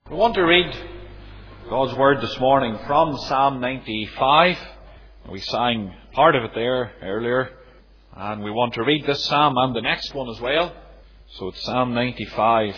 We want to read God's Word this morning from Psalm 95. We sang part of it there earlier, and we want to read this psalm and the next one as well. So it's Psalm 95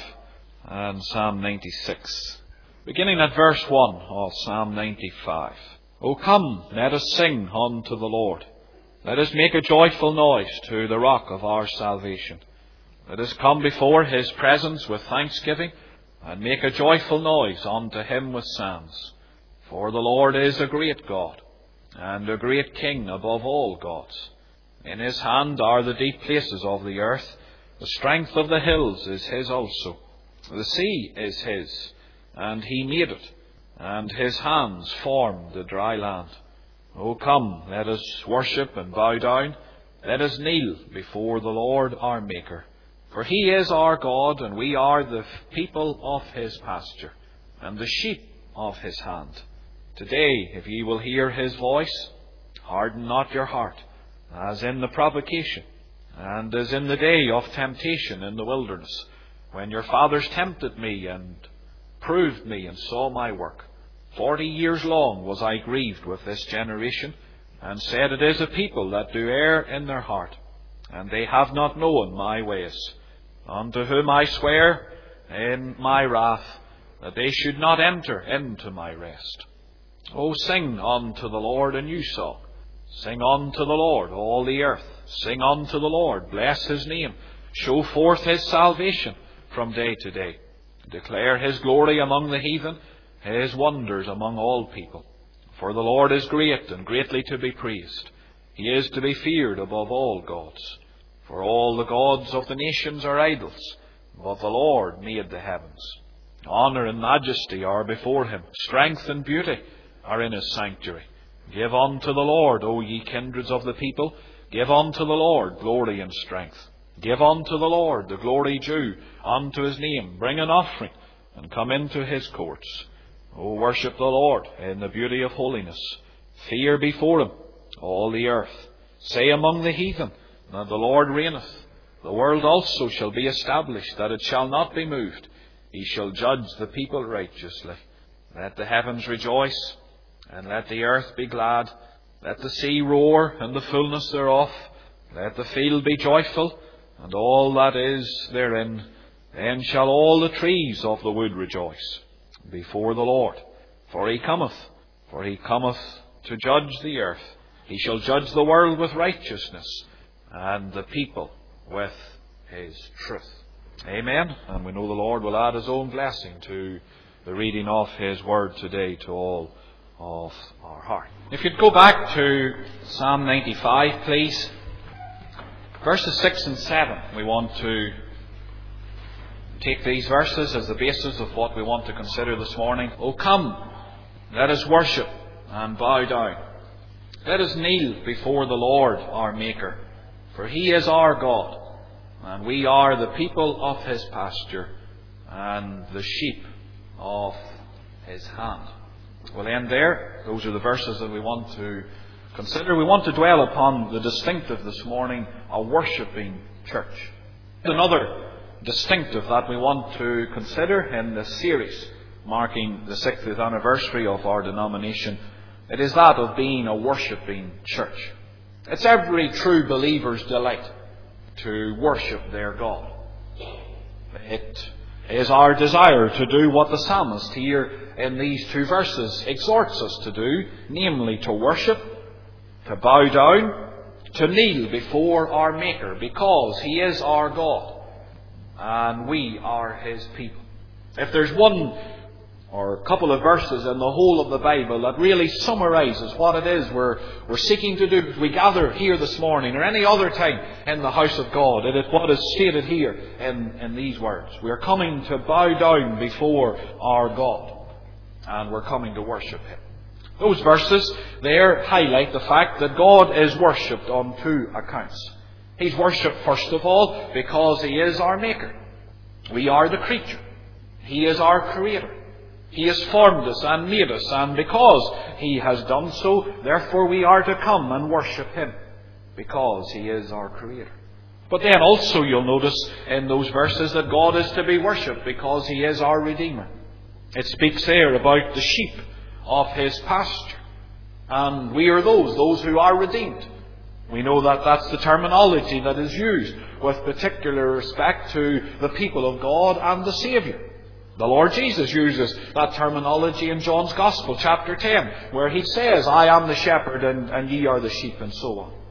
and Psalm 96. Beginning at verse 1 of Psalm 95. O come, let us sing unto the Lord. Let us make a joyful noise to the rock of our salvation. Let us come before His presence with thanksgiving, and make a joyful noise unto Him with psalms. For the Lord is a great God, and a great King above all gods. In His hand are the deep places of the earth. The strength of the hills is His also. The sea is His, and He made it, and His hands formed the dry land. O come, let us worship and bow down. Let us kneel before the Lord our Maker. For He is our God, and we are the people of His pasture, and the sheep of His hand. Today, if ye will hear His voice, harden not your heart, as in the provocation, and as in the day of temptation in the wilderness, when your fathers tempted me, and proved me, and saw my work. 40 years long was I grieved with this generation, and said, It is a people that do err in their heart, and they have not known my ways. Unto whom I swear in my wrath, that they should not enter into my rest. O sing unto the Lord a new song. Sing unto the Lord, all the earth. Sing unto the Lord, bless His name. Show forth His salvation from day to day. Declare His glory among the heathen, His wonders among all people. For the Lord is great and greatly to be praised. He is to be feared above all gods. For all the gods of the nations are idols, but the Lord made the heavens. Honour and majesty are before Him. Strength and beauty are in His sanctuary. Give unto the Lord, O ye kindreds of the people. Give unto the Lord glory and strength. Give unto the Lord the glory due unto His name. Bring an offering, and come into His courts. O worship the Lord in the beauty of holiness. Fear before Him all the earth. Say among the heathen, that the Lord reigneth. The world also shall be established, that it shall not be moved. He shall judge the people righteously. Let the heavens rejoice, and let the earth be glad. Let the sea roar, and the fullness thereof. Let the field be joyful, and all that is therein. Then shall all the trees of the wood rejoice before the Lord. For He cometh to judge the earth. He shall judge the world with righteousness, and the people with His truth. Amen. And we know the Lord will add His own blessing to the reading of His Word today to all of our heart. If you'd go back to Psalm 95, please. Verses 6 and 7. We want to take these verses as the basis of what we want to consider this morning. O come, let us worship and bow down. Let us kneel before the Lord our Maker. For He is our God, and we are the people of His pasture, and the sheep of His hand. We'll end there. Those are the verses that we want to consider. We want to dwell upon the distinctive this morning, a worshipping church. Another distinctive that we want to consider in this series, marking the 60th anniversary of our denomination, it is that of being a worshipping church. It's every true believer's delight to worship their God. It is our desire to do what the psalmist here in these two verses exhorts us to do, namely to worship, to bow down, to kneel before our Maker, because He is our God and we are His people. If there's one or a couple of verses in the whole of the Bible that really summarizes what it is we're seeking to do as we gather here this morning or any other time in the house of God, it is what is stated here in these words. We're coming to bow down before our God, and we're coming to worship Him. Those verses there highlight the fact that God is worshipped on two accounts. He's worshipped first of all because He is our Maker. We are the creature. He is our Creator. He has formed us and made us, and because He has done so, therefore we are to come and worship Him, because He is our Creator. But then also you'll notice in those verses that God is to be worshipped because He is our Redeemer. It speaks there about the sheep of his pasture. And we are those who are redeemed. We know that that's the terminology that is used with particular respect to the people of God and the Saviour. The Lord Jesus uses that terminology in John's Gospel, chapter 10, where he says, I am the shepherd and ye are the sheep, and so on.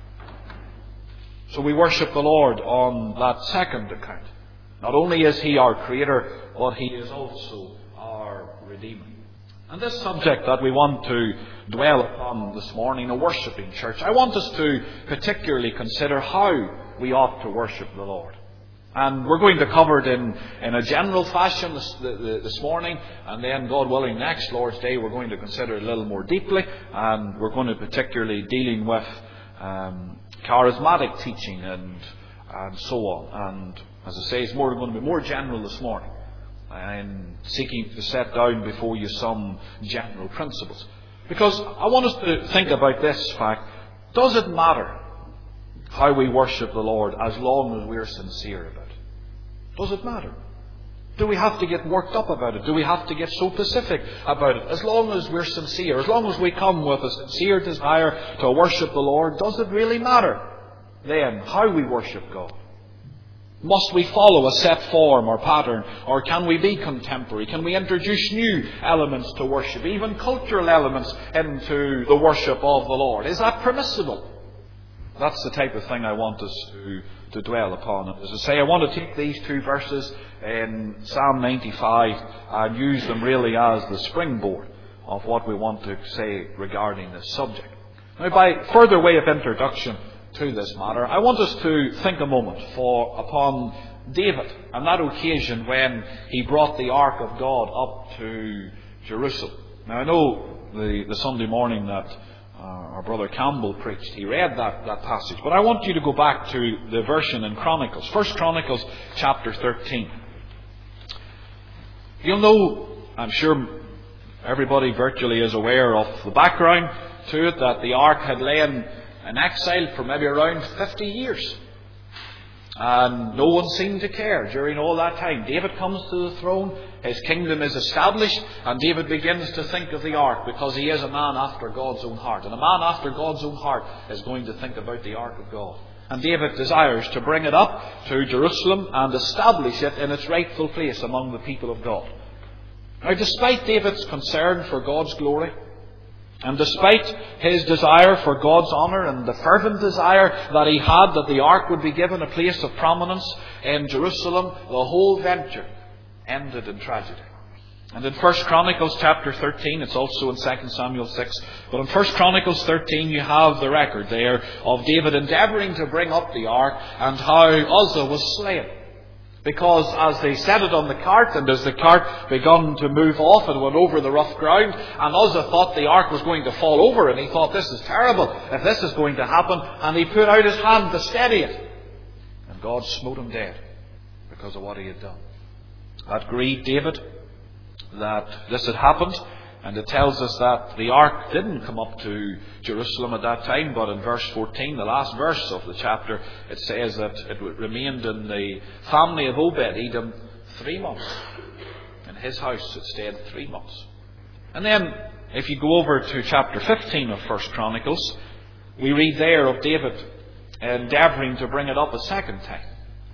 So we worship the Lord on that second account. Not only is he our Creator, but he is also our Redeemer. And this subject that we want to dwell upon this morning, a worshipping church, I want us to particularly consider how we ought to worship the Lord. And we're going to cover it in a general fashion this morning, and then, God willing, next Lord's Day we're going to consider it a little more deeply, and we're going to particularly dealing with charismatic teaching and so on. And as I say, it's going to be more general this morning. I'm seeking to set down before you some general principles. Because I want us to think about this fact. Does it matter how we worship the Lord as long as we're sincere about it? Does it matter? Do we have to get worked up about it? Do we have to get so specific about it? As long as we're sincere, as long as we come with a sincere desire to worship the Lord, does it really matter then how we worship God? Must we follow a set form or pattern, or can we be contemporary? Can we introduce new elements to worship, even cultural elements into the worship of the Lord? Is that permissible? That's the type of thing I want us to dwell upon. And as I say, I want to take these two verses in Psalm 95 and use them really as the springboard of what we want to say regarding this subject. Now, by further way of introduction to this matter, I want us to think a moment upon David and that occasion when he brought the Ark of God up to Jerusalem. Now, I know the Sunday morning that our brother Campbell preached, he read that passage, but I want you to go back to the version in Chronicles, 1 Chronicles chapter 13. You'll know, I'm sure everybody virtually is aware of the background to it, that the Ark had lain in exile for maybe around 50 years. And no one seemed to care during all that time. David comes to the throne, his kingdom is established, and David begins to think of the Ark because he is a man after God's own heart. And a man after God's own heart is going to think about the Ark of God. And David desires to bring it up to Jerusalem and establish it in its rightful place among the people of God. Now, despite David's concern for God's glory, and despite his desire for God's honour and the fervent desire that he had that the Ark would be given a place of prominence in Jerusalem, the whole venture ended in tragedy. And in 1 Chronicles chapter 13, it's also in 2 Samuel 6, but in 1 Chronicles 13 you have the record there of David endeavouring to bring up the Ark and how Uzzah was slain. Because as they set it on the cart, and as the cart began to move off and went over the rough ground, and Uzzah thought the Ark was going to fall over, and he thought, this is terrible if this is going to happen, and he put out his hand to steady it. And God smote him dead because of what he had done. That grieved David that this had happened, and it tells us that the Ark didn't come up to Jerusalem at that time, but in verse 14, the last verse of the chapter, it says that it remained in the family of Obed-Edom 3 months. In his house it stayed 3 months. And then, if you go over to chapter 15 of 1 Chronicles, we read there of David endeavouring to bring it up a second time.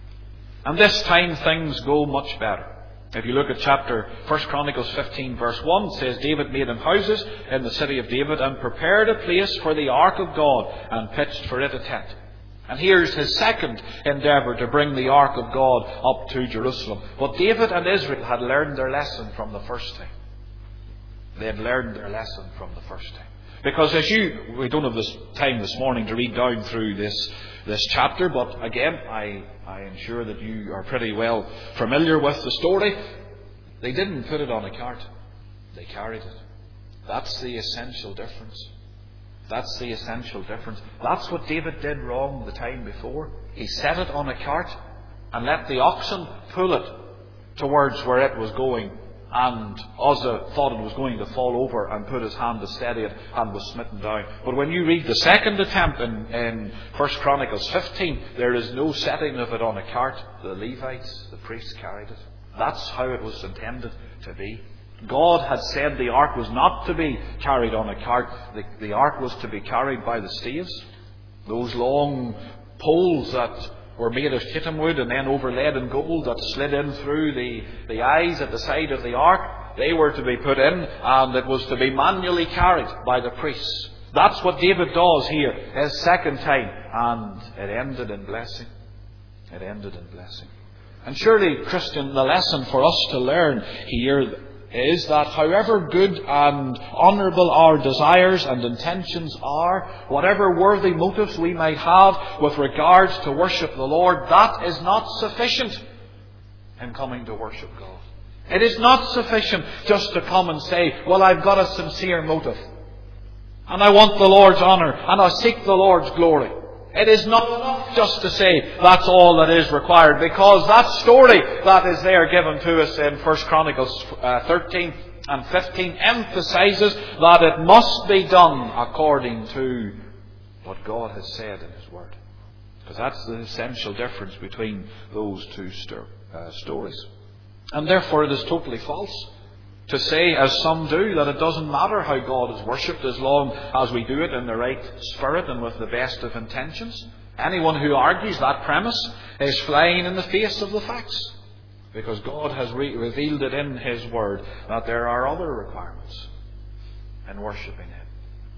And this time things go much better. If you look at 1 Chronicles 15 verse 1, it says, David made him houses in the city of David and prepared a place for the Ark of God and pitched for it a tent. And here's his second endeavour to bring the Ark of God up to Jerusalem. But David and Israel had learned their lesson from the first time. They had learned their lesson from the first time. Because we don't have this time this morning to read down through this chapter, but again, I am sure that you are pretty well familiar with the story. They didn't put it on a cart. They carried it. That's the essential difference. That's the essential difference. That's what David did wrong the time before. He set it on a cart and let the oxen pull it towards where it was going. And Uzzah thought it was going to fall over and put his hand to steady it and was smitten down. But when you read the second attempt in 1 Chronicles 15, there is no setting of it on a cart. The Levites, the priests, carried it. That's how it was intended to be. God had said the ark was not to be carried on a cart. The ark was to be carried by the staves. Those long poles that were made of shittim wood and then overlaid in gold that slid in through the eyes at the side of the ark, they were to be put in, and it was to be manually carried by the priests. That's what David does here his second time, and it ended in blessing. It ended in blessing. And surely, Christian, the lesson for us to learn here is that however good and honourable our desires and intentions are, whatever worthy motives we might have with regards to worship the Lord, that is not sufficient in coming to worship God. It is not sufficient just to come and say, well, I've got a sincere motive, and I want the Lord's honour, and I seek the Lord's glory. It is not enough just to say that's all that is required, because that story that is there given to us in 1 Chronicles 13 and 15 emphasises that it must be done according to what God has said in His Word. Because that's the essential difference between those two stories. And therefore it is totally false to say, as some do, that it doesn't matter how God is worshipped as long as we do it in the right spirit and with the best of intentions. Anyone who argues that premise is flying in the face of the facts, because God has revealed it in His Word that there are other requirements in worshipping Him.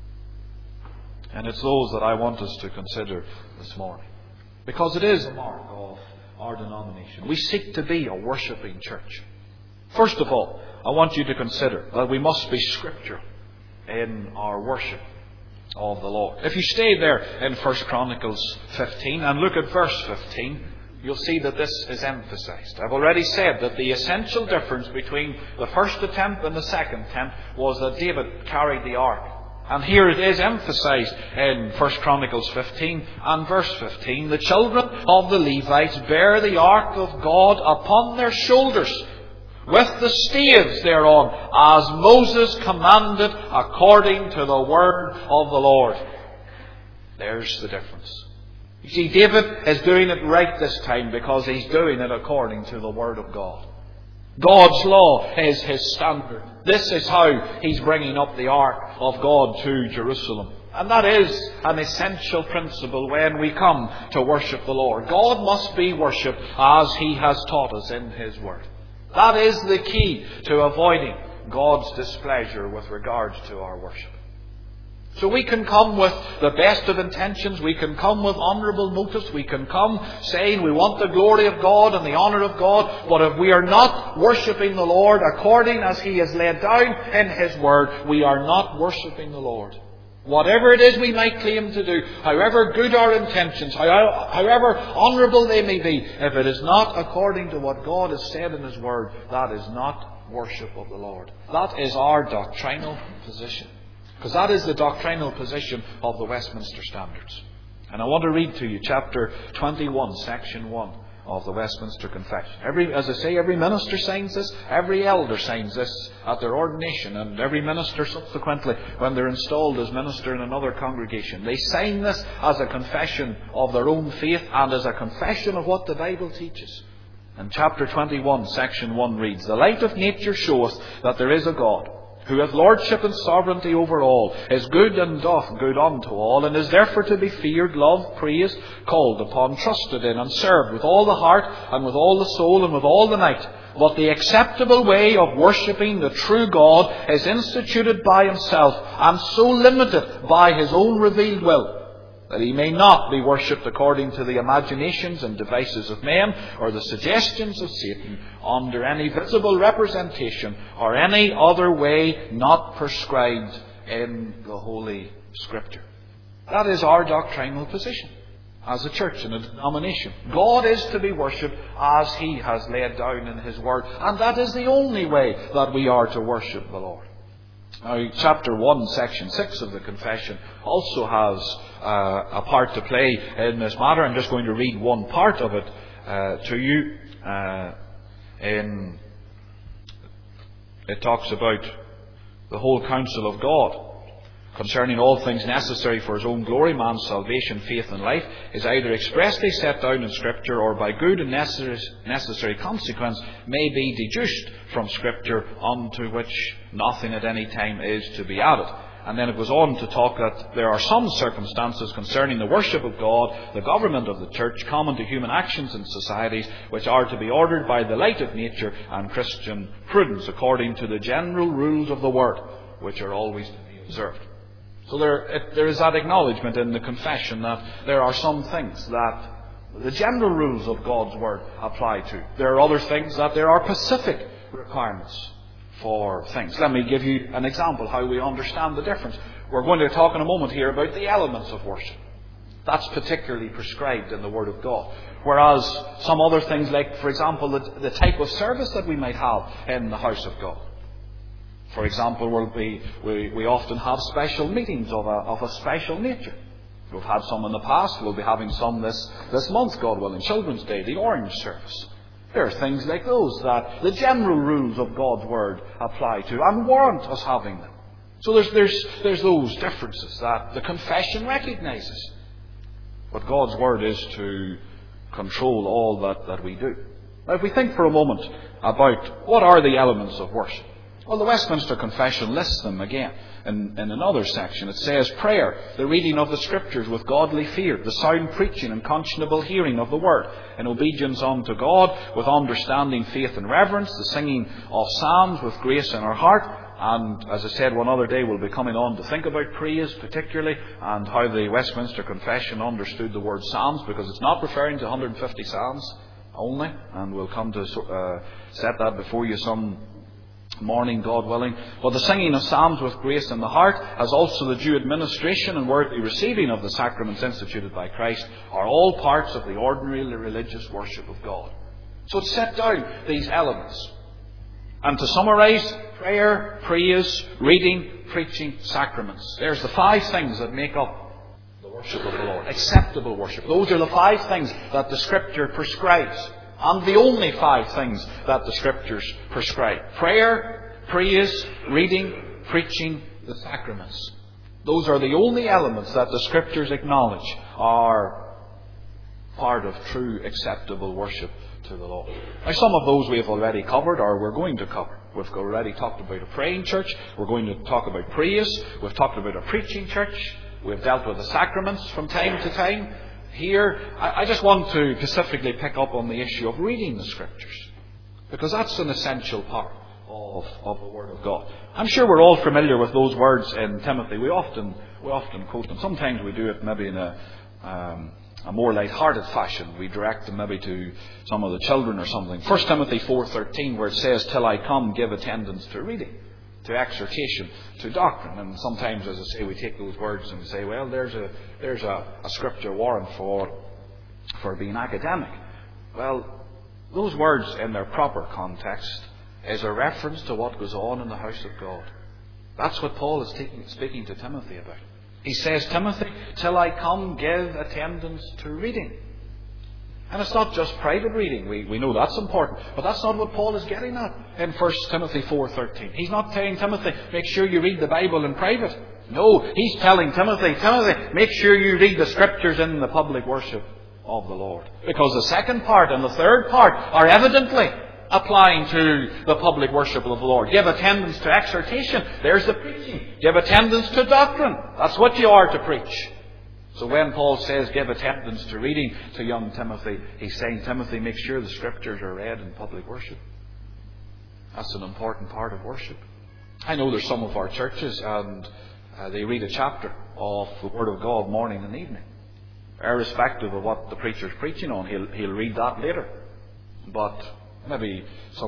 And it's those that I want us to consider this morning, because it is a mark of our denomination. We seek to be a worshipping church. First of all, I want you to consider that we must be scriptural in our worship of the Lord. If you stay there in 1 Chronicles 15 and look at verse 15, you'll see that this is emphasized. I've already said that the essential difference between the first attempt and the second attempt was that David carried the ark. And here it is emphasized in 1 Chronicles 15 and verse 15. The children of the Levites bear the ark of God upon their shoulders, with the staves thereon, as Moses commanded according to the word of the Lord. There's the difference. You see, David is doing it right this time because he's doing it according to the word of God. God's law is his standard. This is how he's bringing up the ark of God to Jerusalem. And that is an essential principle when we come to worship the Lord. God must be worshipped as He has taught us in His word. That is the key to avoiding God's displeasure with regards to our worship. So we can come with the best of intentions, we can come with honourable motives, we can come saying we want the glory of God and the honour of God, but if we are not worshipping the Lord according as He has laid down in His word, we are not worshipping the Lord. Whatever it is we might claim to do, however good our intentions, however honourable they may be, if it is not according to what God has said in His Word, that is not worship of the Lord. That is our doctrinal position. Because that is the doctrinal position of the Westminster Standards. And I want to read to you chapter 21, section 1 of the Westminster Confession. Every minister signs this, every elder signs this at their ordination, and every minister subsequently when they're installed as minister in another congregation. They sign this as a confession of their own faith and as a confession of what the Bible teaches. And chapter 21, section 1 reads, "The light of nature showeth that there is a God, who hath lordship and sovereignty over all, is good and doth good unto all, and is therefore to be feared, loved, praised, called upon, trusted in, and served with all the heart, and with all the soul, and with all the might. But the acceptable way of worshipping the true God is instituted by Himself, and so limited by His own revealed will, that He may not be worshipped according to the imaginations and devices of men, or the suggestions of Satan, under any visible representation, or any other way not prescribed in the Holy Scripture." That is our doctrinal position as a church and a denomination. God is to be worshipped as He has laid down in His Word, and that is the only way that we are to worship the Lord. Now, chapter 1, section 6 of the Confession also has a part to play in this matter. I'm just going to read one part of it to you. It talks about the whole counsel of God. concerning all things necessary for his own glory, man's salvation, faith and life, is either expressly set down in Scripture or by good and necessary consequence may be deduced from Scripture, unto which nothing at any time is to be added. And then it goes on to talk that there are some circumstances concerning the worship of God, the government of the church, common to human actions and societies, which are to be ordered by the light of nature and Christian prudence, according to the general rules of the Word, which are always to be observed. So there is that acknowledgement in the confession that there are some things that the general rules of God's Word apply to. There are other things that there are specific requirements for things. Let me give you an example how we understand the difference. We're going to talk in a moment here about the elements of worship. That's particularly prescribed in the Word of God. Whereas some other things, like, for example, the type of service that we might have in the house of God. For example, we often have special meetings of a special nature. We've had some in the past. We'll be having some this month, God willing. Children's Day, the Orange Service. There are things like those that the general rules of God's Word apply to and warrant us having them. So there's those differences that the confession recognises. But God's Word is to control all that we do. Now, if we think for a moment about what are the elements of worship. Well, the Westminster Confession lists them again in another section. It says, prayer, the reading of the Scriptures with godly fear, the sound preaching and conscionable hearing of the Word, in obedience unto God, with understanding, faith and reverence, the singing of psalms with grace in our heart. And as I said, one other day we'll be coming on to think about praise particularly, and how the Westminster Confession understood the word psalms, because it's not referring to 150 psalms only, and we'll come to set that before you some morning, God willing. But the singing of psalms with grace in the heart, as also the due administration and worthy receiving of the sacraments instituted by Christ, are all parts of the ordinary religious worship of God. So it's set down these elements. And to summarise, prayer, praise, reading, preaching, sacraments. There's the 5 things that make up the worship of the Lord. Acceptable worship. Those are the 5 things that the Scripture prescribes. And the only 5 things that the Scriptures prescribe. Prayer, praise, reading, preaching, the sacraments. Those are the only elements that the Scriptures acknowledge are part of true acceptable worship to the Lord. Now, some of those we have already covered, or we're going to cover. We've already talked about a praying church. We're going to talk about praise. We've talked about a preaching church. We've dealt with the sacraments from time to time. Here, I just want to specifically pick up on the issue of reading the Scriptures, because that's an essential part of the Word of God. I'm sure we're all familiar with those words in Timothy. We often quote them. Sometimes we do it maybe in a more light-hearted fashion. We direct them maybe to some of the children or something. 1 Timothy 4:13, where it says, "Till I come, give attendance to reading, to exhortation, to doctrine." And sometimes, as I say, we take those words and we say, well, there's a Scripture warrant for being academic. Well, those words in their proper context is a reference to what goes on in the house of God. That's what Paul is speaking to Timothy about. He says, Timothy, till I come, give attendance to reading. And it's not just private reading. We know that's important. But that's not what Paul is getting at in 1 Timothy 4:13. He's not telling Timothy, make sure you read the Bible in private. No, he's telling Timothy, make sure you read the Scriptures in the public worship of the Lord. Because the second part and the third part are evidently applying to the public worship of the Lord. Give attendance to exhortation. There's the preaching. Give attendance to doctrine. That's what you are to preach. So when Paul says give attendance to reading to young Timothy, he's saying, Timothy, make sure the Scriptures are read in public worship. That's an important part of worship. I know there's some of our churches and they read a chapter of the Word of God morning and evening. Irrespective of what the preacher's preaching on, he'll read that later. But maybe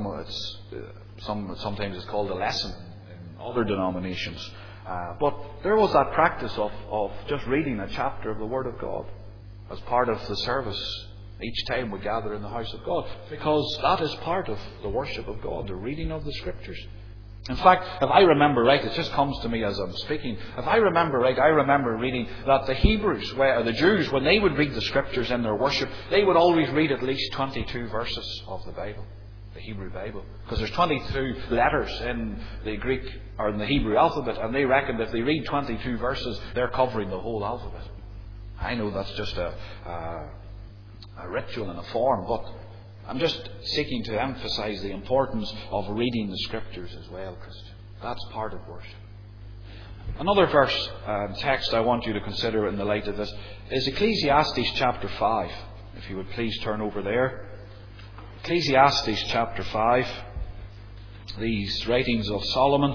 sometimes it's called a lesson in other denominations. But there was that practice of just reading a chapter of the Word of God as part of the service each time we gather in the house of God. Because that is part of the worship of God, the reading of the Scriptures. In fact, if I remember right, it just comes to me as I'm speaking. If I remember right, I remember reading that the Jews, when they would read the Scriptures in their worship, they would always read at least 22 verses of the Bible. The Hebrew Bible. Because there's 22 letters in the Greek or in the Hebrew alphabet, and they reckon that if they read 22 verses, they're covering the whole alphabet. I know that's just a ritual and a form, but I'm just seeking to emphasize the importance of reading the Scriptures as well, Christian. That's part of worship. Another verse and text I want you to consider in the light of this is Ecclesiastes chapter 5. If you would please turn over there. Ecclesiastes chapter 5. These writings of Solomon.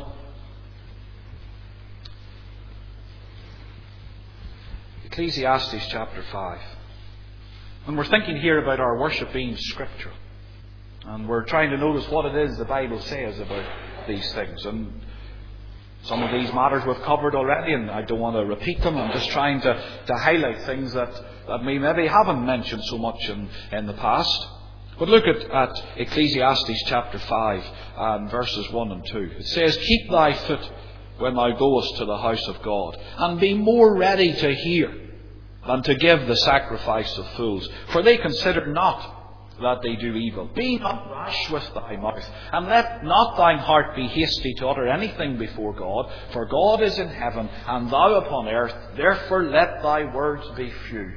Ecclesiastes chapter 5. And we're thinking here about our worship being scriptural. And we're trying to notice what it is the Bible says about these things. And some of these matters we've covered already, and I don't want to repeat them. I'm just trying to highlight things that we maybe haven't mentioned so much in the past. But look at Ecclesiastes chapter 5 and verses 1 and 2. It says, "Keep thy foot when thou goest to the house of God, and be more ready to hear than to give the sacrifice of fools. For they consider not that they do evil. Be not rash with thy mouth, and let not thine heart be hasty to utter anything before God. For God is in heaven, and thou upon earth. Therefore let thy words be few."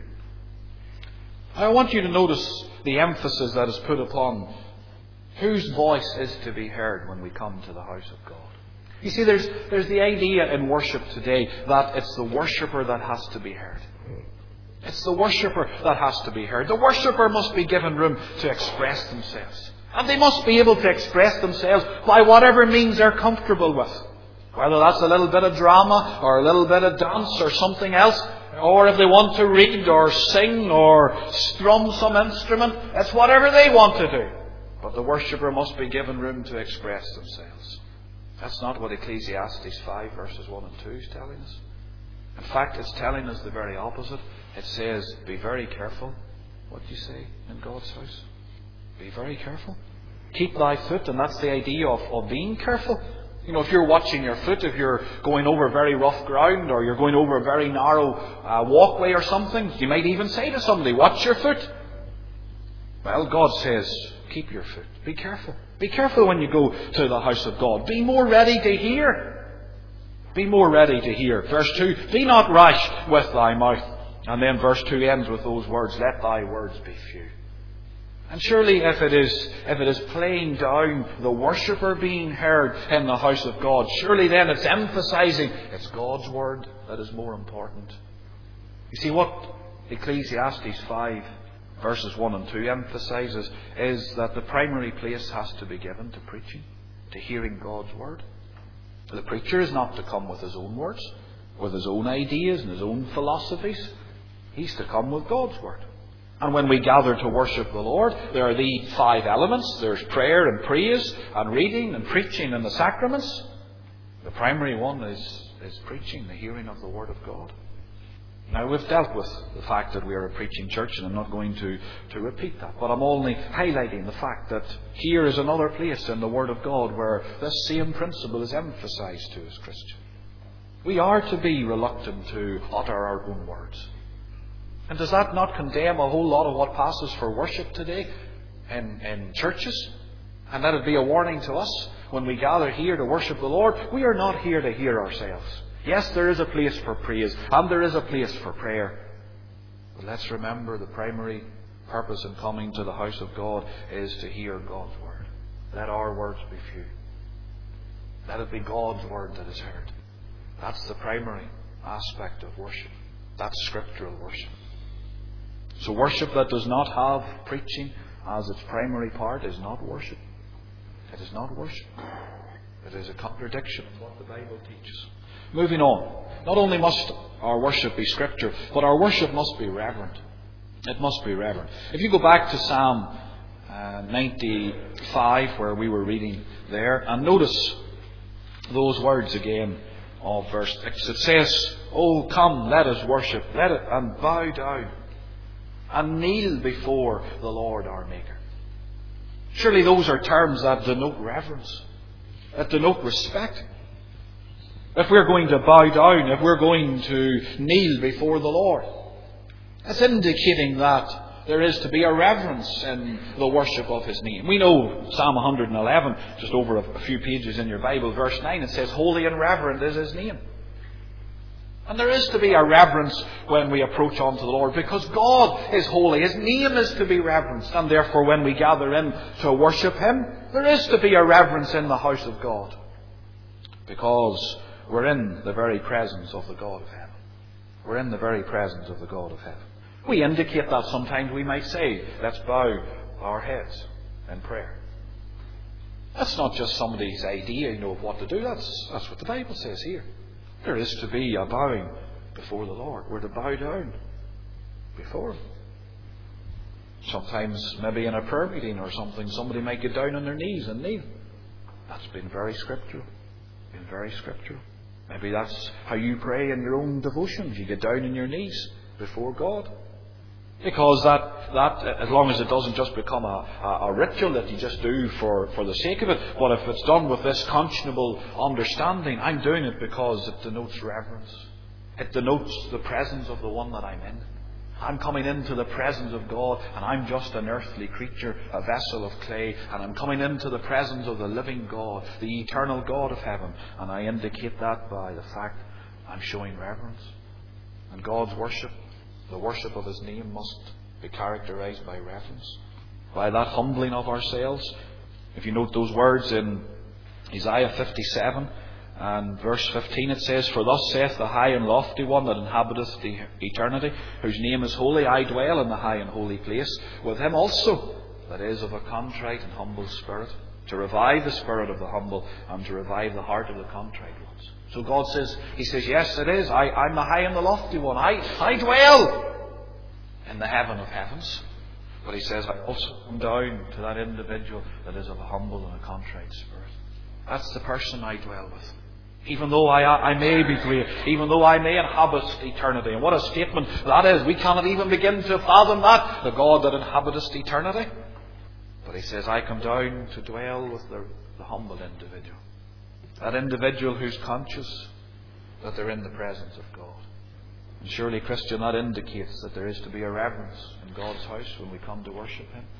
I want you to notice the emphasis that is put upon whose voice is to be heard when we come to the house of God. You see, there's the idea in worship today that it's the worshipper that has to be heard. It's the worshipper that has to be heard. The worshipper must be given room to express themselves. And they must be able to express themselves by whatever means they're comfortable with. Whether that's a little bit of drama or a little bit of dance or something else. Or if they want to read or sing or strum some instrument. It's whatever they want to do. But the worshipper must be given room to express themselves. That's not what Ecclesiastes 5 verses 1 and 2 is telling us. In fact, it's telling us the very opposite. It says, be very careful. What do you say in God's house? Be very careful. Keep thy foot, and that's the idea of being careful. You know, if you're watching your foot, if you're going over very rough ground, or you're going over a very narrow walkway or something, you might even say to somebody, watch your foot. Well, God says, keep your foot. Be careful. Be careful when you go to the house of God. Be more ready to hear. Be more ready to hear. Verse 2, be not rash with thy mouth. And then verse 2 ends with those words, let thy words be few. And surely if it is playing down the worshipper being heard in the house of God, surely then it's emphasizing it's God's word that is more important. You see, what Ecclesiastes 5 verses 1 and 2 emphasizes is that the primary place has to be given to preaching, to hearing God's word. The preacher is not to come with his own words, with his own ideas and his own philosophies. He's to come with God's word. And when we gather to worship the Lord, there are the 5 elements. There's prayer and praise and reading and preaching and the sacraments. The primary one is preaching, the hearing of the word of God. Now, we've dealt with the fact that we are a preaching church, and I'm not going to repeat that. But I'm only highlighting the fact that here is another place in the Word of God where this same principle is emphasized to us, Christian. We are to be reluctant to utter our own words. And does that not condemn a whole lot of what passes for worship today in churches? And let it be a warning to us when we gather here to worship the Lord. We are not here to hear ourselves. Yes, there is a place for praise and there is a place for prayer. But let's remember the primary purpose in coming to the house of God is to hear God's word. Let our words be few. Let it be God's word that is heard. That's the primary aspect of worship. That's scriptural worship. So worship that does not have preaching as its primary part is not worship. It is not worship. It is a contradiction of what the Bible teaches. Moving on. Not only must our worship be scripture, but our worship must be reverent. It must be reverent. If you go back to Psalm 95, where we were reading there, and notice those words again of verse 6. It says, "Oh, come, let us worship, let it, and bow down, and kneel before the Lord our Maker." Surely those are terms that denote reverence, that denote respect. If we're going to bow down, if we're going to kneel before the Lord, it's indicating that There is to be a reverence in the worship of His name. We know Psalm 111, just over a few pages in your Bible, verse 9, it says, "Holy and reverend is His name." And there is to be a reverence when we approach unto the Lord, because God is holy. His name is to be reverenced. And therefore, when we gather in to worship Him, there is to be a reverence in the house of God, because we're in the very presence of the God of heaven. We're in the very presence of the God of heaven. We indicate that sometimes. We might say, let's bow our heads in prayer. That's not just somebody's idea, of what to do. That's what the Bible says here. There is to be a bowing before the Lord. We're to bow down before Him. Sometimes, maybe in a prayer meeting or something, somebody might get down on their knees and kneel. That's been very scriptural. Maybe that's how you pray in your own devotions. You get down on your knees before God. Because that as long as it doesn't just become a ritual that you just do for the sake of it, but if it's done with this conscionable understanding, I'm doing it because it denotes reverence. It denotes the presence of the one that I'm in. I'm coming into the presence of God, and I'm just an earthly creature, a vessel of clay, and I'm coming into the presence of the living God, the eternal God of heaven, and I indicate that by the fact I'm showing reverence. And God's worship, the worship of His name, must be characterized by reverence, by that humbling of ourselves. If you note those words in Isaiah 57 and verse 15, it says, "For thus saith the high and lofty one that inhabiteth the eternity, whose name is holy, I dwell in the high and holy place, with him also that is of a contrite and humble spirit, to revive the spirit of the humble, and to revive the heart of the contrite ones." So God says, He says, yes, it is. I'm the high and the lofty one. I dwell in the heaven of heavens. But He says, I also come down to that individual that is of a humble and a contrite spirit. That's the person I dwell with. Even though I may be great, even though I may inhabit eternity. And what a statement that is. We cannot even begin to fathom that. The God that inhabiteth eternity. But He says, I come down to dwell with the humble individual. That individual who's conscious that they're in the presence of God. And surely, Christian, that indicates that there is to be a reverence in God's house when we come to worship Him.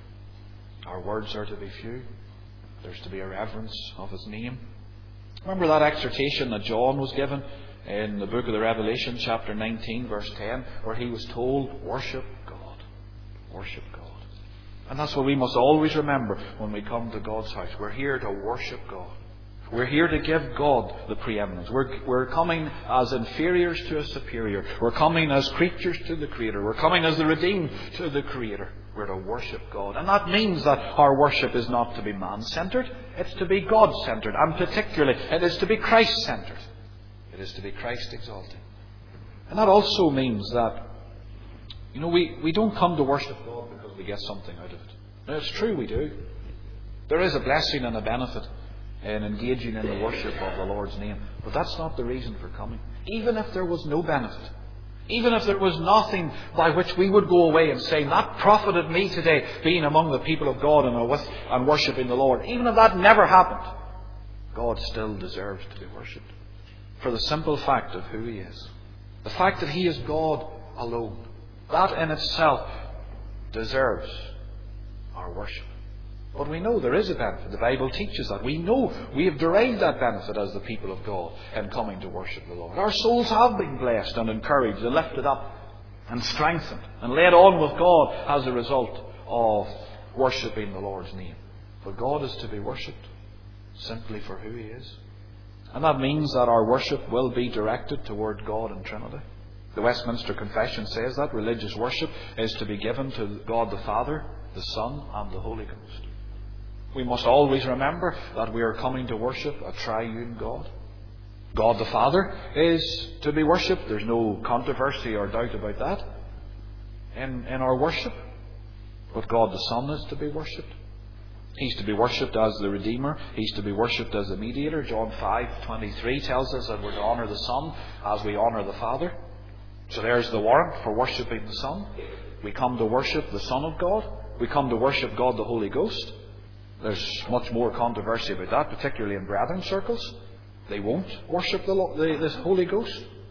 Our words are to be few. There's to be a reverence of His name. Remember that exhortation that John was given in the book of the Revelation, chapter 19, verse 10, where he was told, worship God. Worship God. And that's what we must always remember when we come to God's house. We're here to worship God. We're here to give God the preeminence. We're coming as inferiors to a superior. We're coming as creatures to the Creator. We're coming as the redeemed to the Creator. We're to worship God. And that means that our worship is not to be man-centered. It's to be God-centered. And particularly, it is to be Christ-centered. It is to be Christ-exalting. And that also means that, we don't come to worship God because we get something out of it. Now, it's true we do. There is a blessing and a benefit in engaging in the worship of the Lord's name. But that's not the reason for coming. Even if there was no benefit, even if there was nothing by which we would go away and say, that profited me today, being among the people of God and worshipping the Lord, even if that never happened, God still deserves to be worshipped. For the simple fact of who He is. The fact that He is God alone. That in itself deserves our worship. But we know there is a benefit. The Bible teaches that. We know we have derived that benefit as the people of God in coming to worship the Lord. Our souls have been blessed and encouraged and lifted up and strengthened and led on with God as a result of worshipping the Lord's name. For God is to be worshipped simply for who He is. And that means that our worship will be directed toward God and Trinity. The Westminster Confession says that religious worship is to be given to God the Father, the Son, and the Holy Ghost. We must always remember that we are coming to worship a triune God. God the Father is to be worshipped. There's no controversy or doubt about that in our worship. But God the Son is to be worshipped. He's to be worshipped as the Redeemer. He's to be worshipped as the Mediator. John 5:23 tells us that we're to honour the Son as we honour the Father. So there's the warrant for worshipping the Son. We come to worship the Son of God. We come to worship God the Holy Ghost. There's much more controversy about that, particularly in brethren circles. They won't worship the Holy Ghost.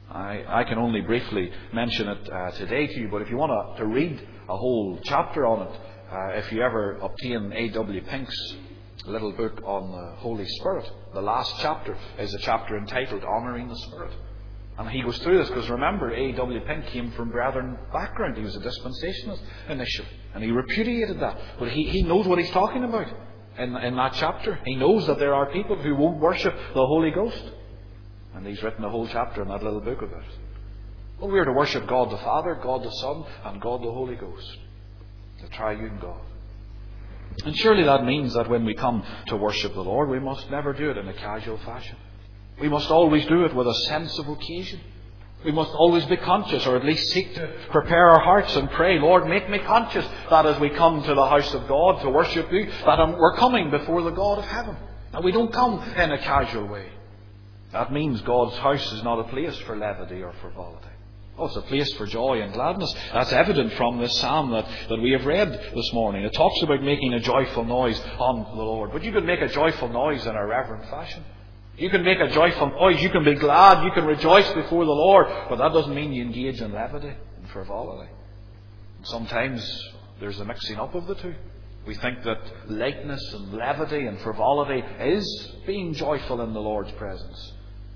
I can only briefly mention it today to you, but if you want to read a whole chapter on it, if you ever obtain A.W. Pink's little book on the Holy Spirit, the last chapter is a chapter entitled Honouring the Spirit. And he goes through this because remember, A.W. Pink came from Brethren background. He was a dispensationalist initially, and he repudiated that. But he knows what he's talking about in that chapter. He knows that there are people who won't worship the Holy Ghost. And he's written a whole chapter in that little book about it. Well, we are to worship God the Father, God the Son, and God the Holy Ghost. The triune God. And surely that means that when we come to worship the Lord, we must never do it in a casual fashion. We must always do it with a sense of occasion. We must always be conscious, or at least seek to prepare our hearts and pray, Lord, make me conscious that as we come to the house of God to worship you, that we're coming before the God of heaven. And we don't come in a casual way. That means God's house is not a place for levity or frivolity. Oh, it's a place for joy and gladness. That's evident from this psalm that we have read this morning. It talks about making a joyful noise unto the Lord. But you can make a joyful noise in a reverent fashion. You can make a joyful noise. You can be glad. You can rejoice before the Lord. But that doesn't mean you engage in levity and frivolity. Sometimes there's a mixing up of the two. We think that lightness and levity and frivolity is being joyful in the Lord's presence.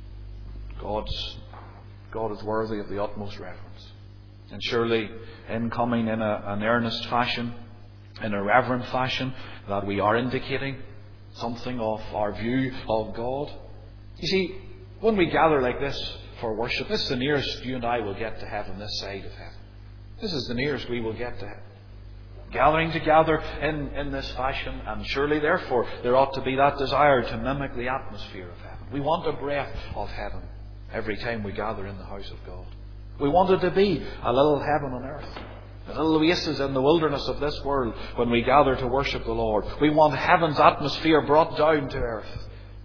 God is worthy of the utmost reverence. And surely in coming in an earnest fashion, in a reverent fashion, that we are indicating something of our view of God. You see, when we gather like this for worship, this is the nearest you and I will get to heaven, this side of heaven. This is the nearest we will get to heaven. Gathering together in this fashion, and surely therefore there ought to be that desire to mimic the atmosphere of heaven. We want a breath of heaven every time we gather in the house of God. We want it to be a little heaven on earth. A little oasis in the wilderness of this world when we gather to worship the Lord. We want heaven's atmosphere brought down to earth.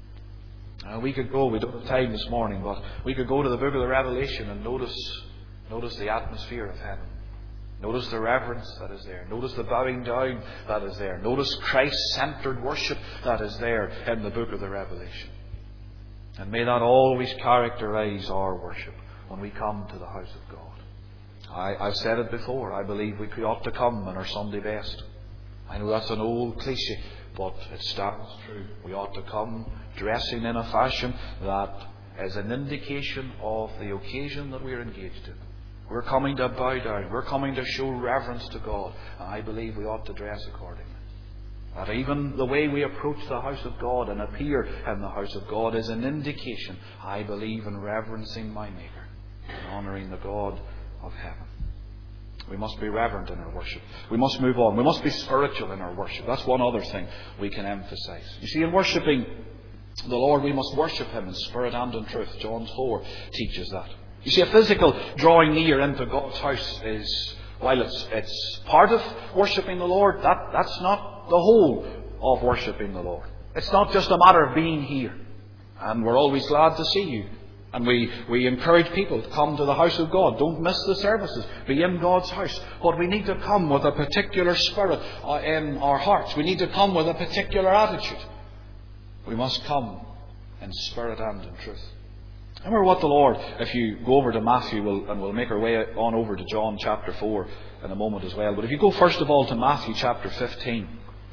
We could go, we don't have time this morning, but we could go to the book of the Revelation and notice the atmosphere of heaven. Notice the reverence that is there. Notice the bowing down that is there. Notice Christ-centered worship that is there in the book of the Revelation. And may that always characterize our worship when we come to the house of God. I've said it before. I believe we ought to come in our Sunday best. I know that's an old cliche, but it stands true. We ought to come dressing in a fashion that is an indication of the occasion that we are engaged in. We're coming to bow down. We're coming to show reverence to God. And I believe we ought to dress accordingly. That even the way we approach the house of God and appear in the house of God is an indication, I believe, in reverencing my Maker and honouring the God of heaven. We must be reverent in our worship. We must move on. We must be spiritual in our worship. That's one other thing we can emphasise. You see, in worshipping the Lord, we must worship Him in spirit and in truth. John 4 teaches that. You see, a physical drawing near into God's house is, while it's part of worshipping the Lord, that's not the whole of worshipping the Lord. It's not just a matter of being here. And we're always glad to see you. And we encourage people to come to the house of God. Don't miss the services. Be in God's house. But we need to come with a particular spirit in our hearts. We need to come with a particular attitude. We must come in spirit and in truth. Remember what the Lord, if you go over to Matthew, we'll make our way on over to John chapter 4 in a moment as well. But if you go first of all to Matthew chapter 15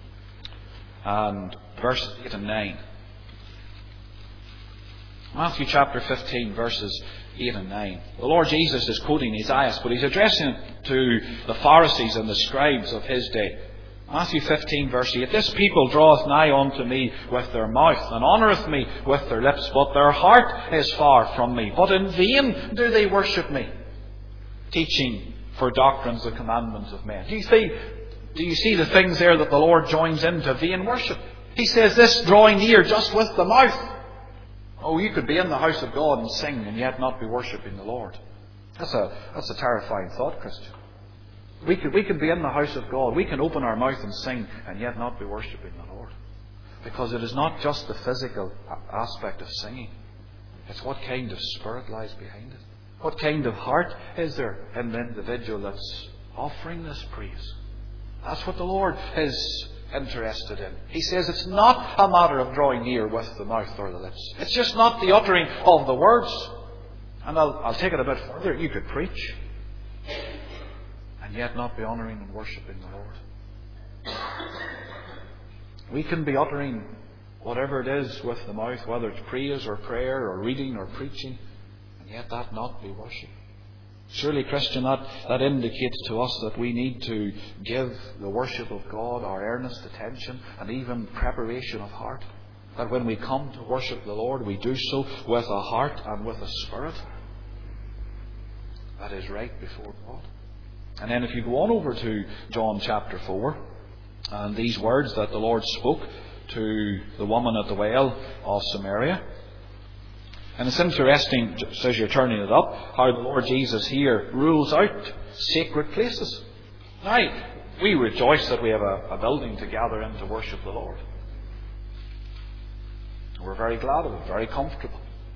and verses 8 and 9. Matthew chapter 15 verses 8 and 9. The Lord Jesus is quoting Isaiah, but He's addressing it to the Pharisees and the scribes of His day. Matthew 15 verse 8. This people draweth nigh unto me with their mouth, and honoureth me with their lips, but their heart is far from me. But in vain do they worship me, teaching for doctrines the commandments of men. Do you see the things there that the Lord joins into vain worship? He says this drawing near just with the mouth. Oh, you could be in the house of God and sing and yet not be worshipping the Lord. That's a terrifying thought, Christian. We could be in the house of God. We can open our mouth and sing and yet not be worshipping the Lord. Because it is not just the physical aspect of singing. It's what kind of spirit lies behind it. What kind of heart is there in the individual that's offering this praise? That's what the Lord is interested in. He says it's not a matter of drawing near with the mouth or the lips. It's just not the uttering of the words. And I'll take it a bit further. You could preach and yet not be honouring and worshipping the Lord. We can be uttering whatever it is with the mouth, whether it's praise or prayer or reading or preaching, and yet that not be worship. Surely, Christian, that indicates to us that we need to give the worship of God our earnest attention and even preparation of heart. That when we come to worship the Lord, we do so with a heart and with a spirit that is right before God. And then if you go on over to John chapter 4, and these words that the Lord spoke to the woman at the well of Samaria. And it's interesting, just as you're turning it up, how the Lord Jesus here rules out sacred places. Now, we rejoice that we have a building to gather in to worship the Lord. We're very glad of it, very comfortable.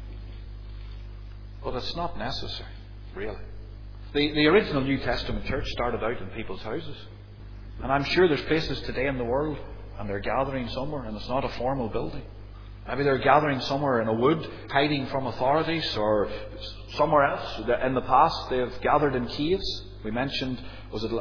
But it's not necessary, really. The original New Testament church started out in people's houses. And I'm sure there's places today in the world, and they're gathering somewhere, and it's not a formal building. Maybe they're gathering somewhere in a wood, hiding from authorities, or somewhere else. In the past, they've gathered in caves. We mentioned, was it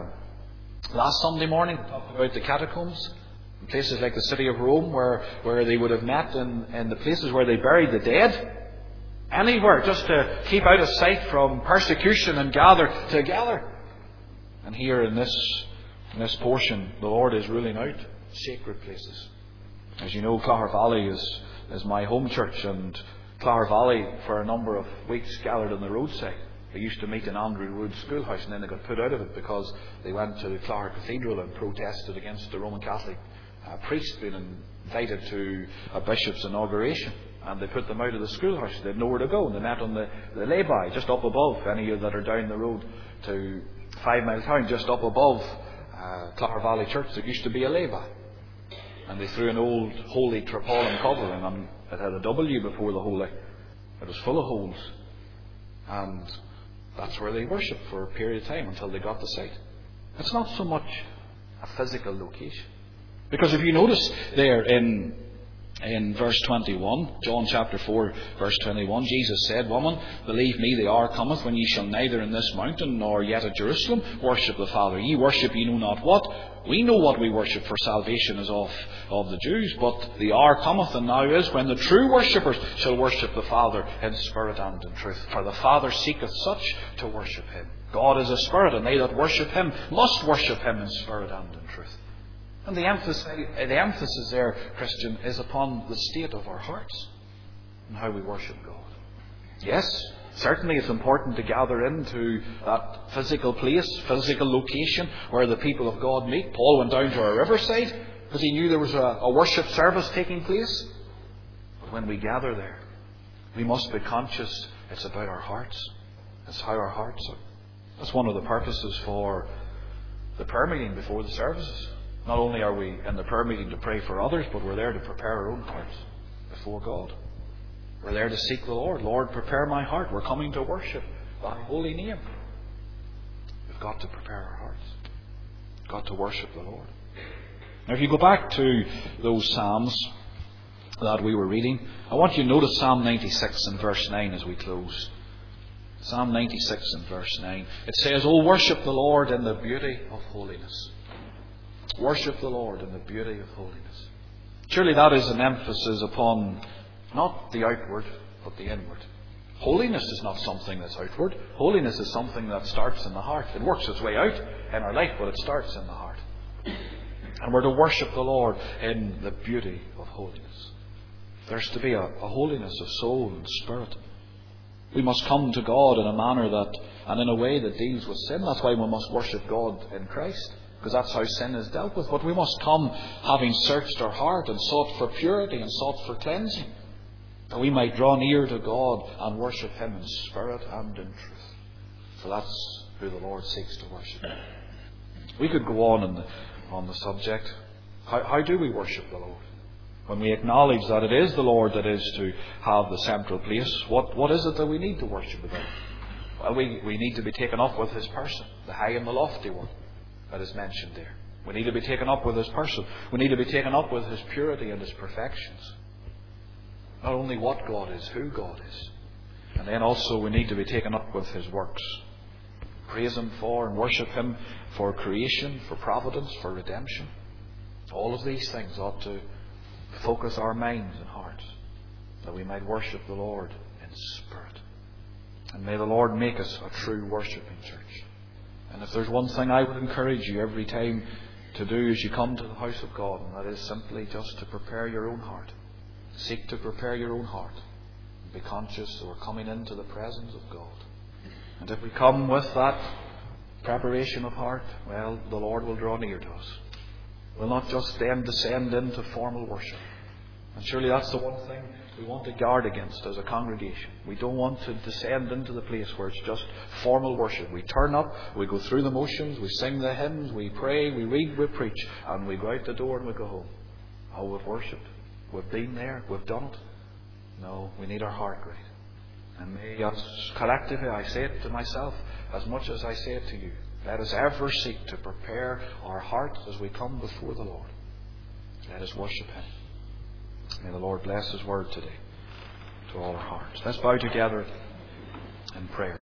last Sunday morning, we talked about the catacombs. In places like the city of Rome, where they would have met in the places where they buried the dead. Anywhere, just to keep out of sight from persecution and gather together. And here in this portion, the Lord is ruling out sacred places. As you know, Clogher Valley is my home church, and Clogher Valley for a number of weeks gathered on the roadside. They used to meet in Andrew Wood Schoolhouse, and then they got put out of it because they went to the Clogher Cathedral and protested against the Roman Catholic priest being invited to a bishop's inauguration. And they put them out of the schoolhouse. They had nowhere to go, and they met on the lay-by just up above. Any of you that are down the road to 5 Mile Town, just up above Clogher Valley Church, there used to be a lay-by. And they threw an old holy tarpaulin cover in, and it had a W before the holy. It was full of holes. And that's where they worshipped for a period of time until they got the site. It's not so much a physical location. Because if you notice there in verse 21, John chapter 4, verse 21, Jesus said, "Woman, believe me, the hour cometh when ye shall neither in this mountain nor yet at Jerusalem worship the Father. Ye worship ye know not what. We know what we worship, for salvation is of the Jews. But the hour cometh, and now is, when the true worshippers shall worship the Father in spirit and in truth. For the Father seeketh such to worship him. God is a spirit, and they that worship him must worship him in spirit and in truth." And the emphasis there, Christian, is upon the state of our hearts and how we worship God. Yes, certainly it's important to gather into that physical place, physical location where the people of God meet. Paul went down to a riverside because he knew there was a worship service taking place. But when we gather there, we must be conscious it's about our hearts. It's how our hearts are. That's one of the purposes for the prayer meeting before the services. Not only are we in the prayer meeting to pray for others, but we're there to prepare our own hearts before God. We're there to seek the Lord. Lord, prepare my heart. We're coming to worship thy holy name. We've got to prepare our hearts. We've got to worship the Lord. Now, if you go back to those Psalms that we were reading, I want you to notice Psalm 96 and verse 9 as we close. Psalm 96 and verse 9. It says, "O worship the Lord in the beauty of holiness." Worship the Lord in the beauty of holiness. Surely that is an emphasis upon not the outward, but the inward. Holiness is not something that's outward. Holiness is something that starts in the heart. It works its way out in our life, but it starts in the heart. And we're to worship the Lord in the beauty of holiness. There's to be a holiness of soul and spirit. We must come to God in a manner and in a way that deals with sin. That's why we must worship God in Christ. Because that's how sin is dealt with. But we must come having searched our heart and sought for purity and sought for cleansing, that we might draw near to God and worship him in spirit and in truth. So that's who the Lord seeks to worship. We could go on the subject. How do we worship the Lord? When we acknowledge that it is the Lord that is to have the central place, what is it that we need to worship about? Well, we need to be taken up with his person, the high and the lofty one that is mentioned there. We need to be taken up with his person. We need to be taken up with his purity and his perfections. Not only what God is, who God is. And then also we need to be taken up with His works. Praise Him for and worship Him for creation, for providence, for redemption. All of these things ought to focus our minds and hearts, that we might worship the Lord in spirit. And may the Lord make us a true worshipping church. And if there's one thing I would encourage you every time to do as you come to the house of God, and that is simply just to prepare your own heart. Seek to prepare your own heart. And be conscious that we're coming into the presence of God. And if we come with that preparation of heart, well, the Lord will draw near to us. We'll not just then descend into formal worship. And surely that's the one thing we want to guard against as a congregation. We don't want to descend into the place where it's just formal worship. We turn up, we go through the motions, we sing the hymns, we pray, we read, we preach, and we go out the door and we go home. Oh, we've worshipped. We've been there. We've done it. No, we need our heart right. And may us collectively, I say it to myself as much as I say it to you, let us ever seek to prepare our hearts as we come before the Lord. Let us worship Him. May the Lord bless His word today to all our hearts. Let's bow together in prayer.